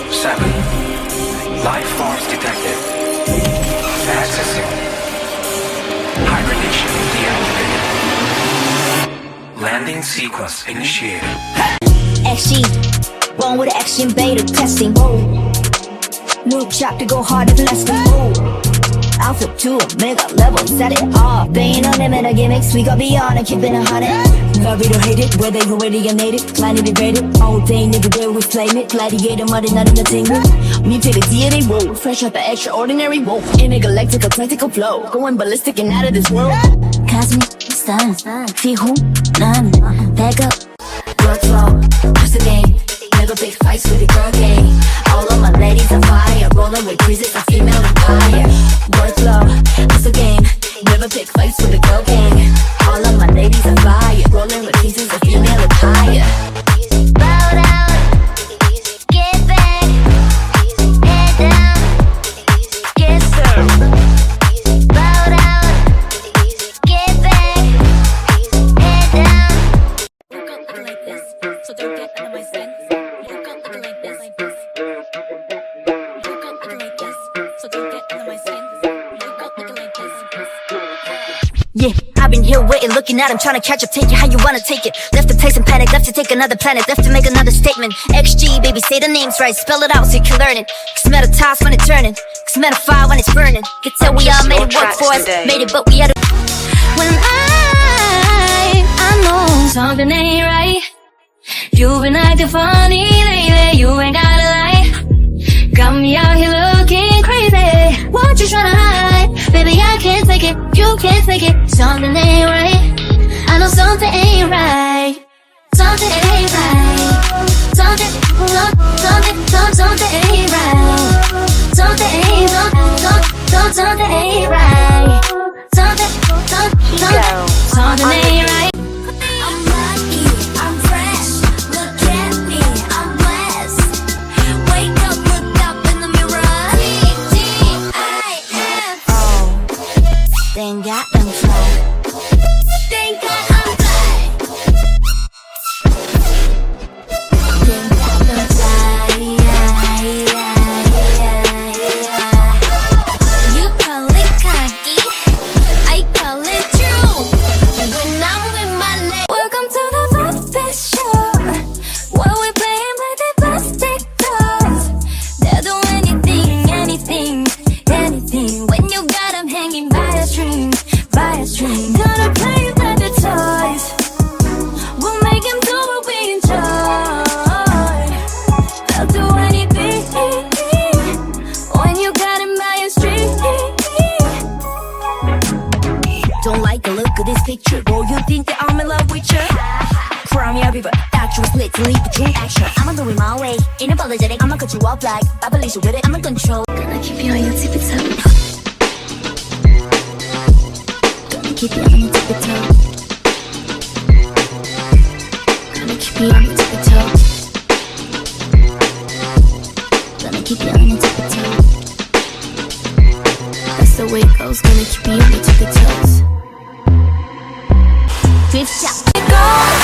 7. Life forms detected. Accessing. Hibernation deactivated. Landing sequence initiated. XG, born with action beta testing. New chapter go hard if less than Alpha to a mega level, set it off. Paying no limit of gimmicks, we go beyond and keeping it hot. Love it or hate it, whether you already or native. Climbing it rated, all day, nigga, where we flame it. Gladiator, muddy, not entertainment. Me to the DNA, whoa, fresh out the extraordinary, whoa. Intergalactic, eclectical flow, going ballistic and out of this world. Cosmic, stun, feel who, none. Back up, workflow, push the game. Never big fights with the girl gang. All of my ladies on fire, rolling with creases, a female empire. Workflow, push the game. Never pick fights with the girl gang. All of my ladies on fire, rolling with pieces, a female empire. Bow down, get back, head down, get served. Bow down, get back, head down. You gon' look like this, so don't get under my skin. You gon' look like this, like this. You gon' look like this, so don't get under my skin. You gon' look like this, like this. Yeah, I've been here waiting, looking at him, trying to catch up, take it how you wanna take it. Left to place and panic, left to take another planet, left to make another statement. XG, baby, say the names right, spell it out so you can learn it. Cause metal toss when it's turning, cause metal fire when it's burning. Can tell we all made it work for us, made it, but we had to. When I know something ain't right. You've been acting funny lately, you ain't gotta lie. Got me out here looking crazy. What you tryna hide? Baby, I can't take it, you can't take it. Something ain't right. I know something ain't right. Something ain't right. Something ain't right. Something ain't right. Something ain't right. I'm lucky, I'm fresh. Look at me, I'm blessed. Wake up, look up in the mirror. T-T-I-F. Oh, thank God I'm fly. Thank God I'm fly. Thank God I'm fly. You call it cocky, I call it true. When I'm with my leg. Welcome to the Puppet Show, where we playing with the plastic dolls. They'll do anything, anything, anything. When you got them hanging by a string, by a string. Gonna play with the toys. We'll make them do what we enjoy. They'll do anything when you got them by a string. Don't like the look of this picture, boy, you think that I'm in love with you? Cry me a river, that you was lit to lead the true action. I'ma do it my way, ain't apologetic. I'ma cut you off like I believe you with it, I'ma control. Gonna keep you on your tippy toe. Gonna keep you on your tippy toe. Gonna keep you on your tippy toe. Gonna keep you on your tippy toe. That's the way it goes, gonna keep you on your tippy toes. Drift shot.